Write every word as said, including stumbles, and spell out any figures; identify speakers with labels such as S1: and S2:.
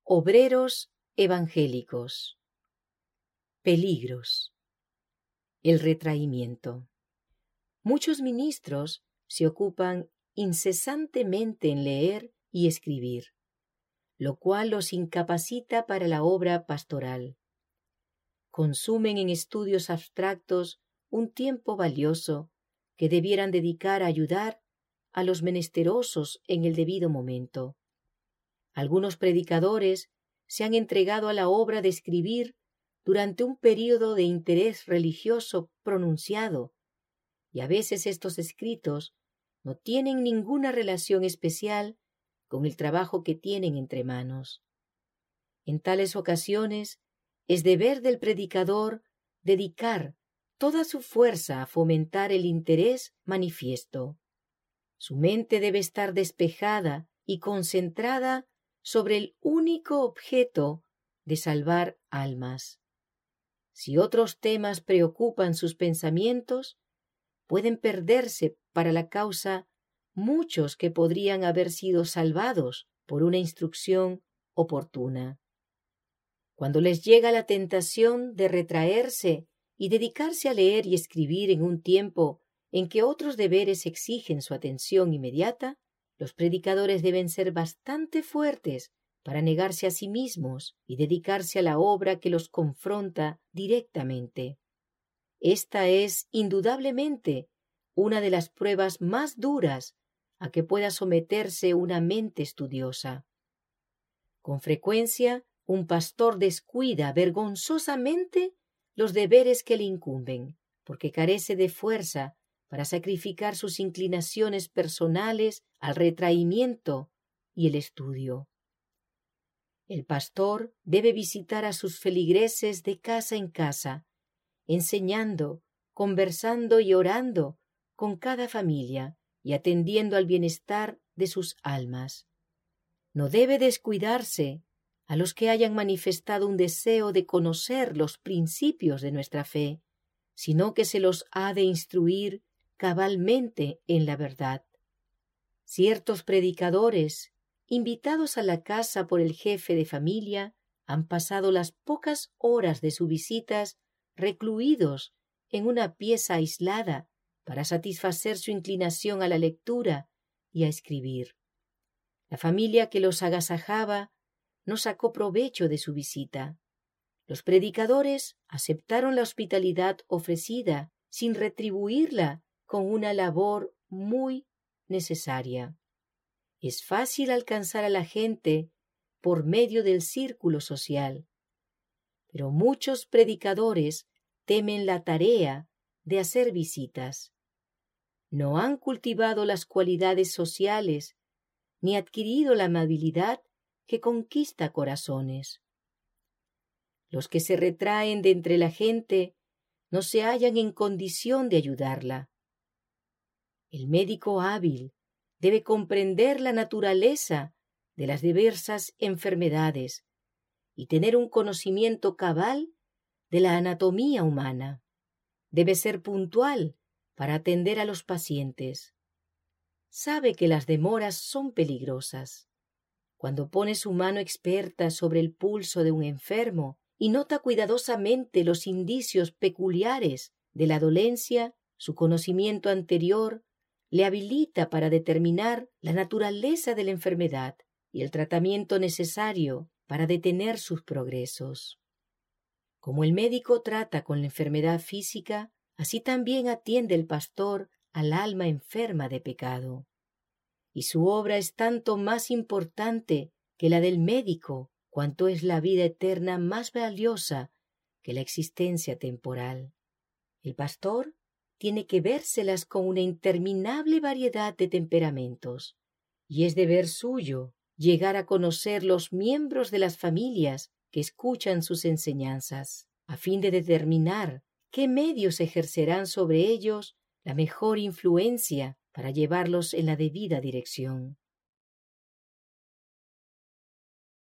S1: Obreros evangélicos. Peligros. El retraimiento. Muchos ministros se ocupan incesantemente en leer y escribir, lo cual los incapacita para la obra pastoral. Consumen en estudios abstractos un tiempo valioso que debieran dedicar a ayudar a los menesterosos en el debido momento. Algunos predicadores se han entregado a la obra de escribir durante un período de interés religioso pronunciado, y a veces estos escritos no tienen ninguna relación especial con el trabajo que tienen entre manos. En tales ocasiones es deber del predicador dedicar toda su fuerza a fomentar el interés manifiesto. Su mente debe estar despejada y concentrada sobre el único objeto de salvar almas. Si otros temas preocupan sus pensamientos, pueden perderse para la causa muchos que podrían haber sido salvados por una instrucción oportuna. Cuando les llega la tentación de retraerse y dedicarse a leer y escribir en un tiempo en que otros deberes exigen su atención inmediata, los predicadores deben ser bastante fuertes para negarse a sí mismos y dedicarse a la obra que los confronta directamente. Esta es, indudablemente, una de las pruebas más duras a que pueda someterse una mente estudiosa. Con frecuencia, un pastor descuida vergonzosamente los deberes que le incumben, porque carece de fuerza para sacrificar sus inclinaciones personales al retraimiento y el estudio. El pastor debe visitar a sus feligreses de casa en casa, enseñando, conversando y orando con cada familia y atendiendo al bienestar de sus almas. No debe descuidarse a los que hayan manifestado un deseo de conocer los principios de nuestra fe, sino que se los ha de instruir cabalmente en la verdad. Ciertos predicadores, invitados a la casa por el jefe de familia, han pasado las pocas horas de sus visitas recluidos en una pieza aislada para satisfacer su inclinación a la lectura y a escribir. La familia que los agasajaba no sacó provecho de su visita. Los predicadores aceptaron la hospitalidad ofrecida sin retribuirla con una labor muy necesaria. Es fácil alcanzar a la gente por medio del círculo social, pero muchos predicadores temen la tarea de hacer visitas. No han cultivado las cualidades sociales ni adquirido la amabilidad que conquista corazones. Los que se retraen de entre la gente no se hallan en condición de ayudarla. El médico hábil debe comprender la naturaleza de las diversas enfermedades y tener un conocimiento cabal de la anatomía humana. Debe ser puntual para atender a los pacientes. Sabe que las demoras son peligrosas. Cuando pone su mano experta sobre el pulso de un enfermo y nota cuidadosamente los indicios peculiares de la dolencia, su conocimiento anterior le habilita para determinar la naturaleza de la enfermedad y el tratamiento necesario para detener sus progresos. Como el médico trata con la enfermedad física, así también atiende el pastor al alma enferma de pecado. Y su obra es tanto más importante que la del médico, cuanto es la vida eterna más valiosa que la existencia temporal. El pastor tiene que vérselas con una interminable variedad de temperamentos, y es deber suyo llegar a conocer los miembros de las familias que escuchan sus enseñanzas, a fin de determinar qué medios ejercerán sobre ellos la mejor influencia para llevarlos en la debida dirección.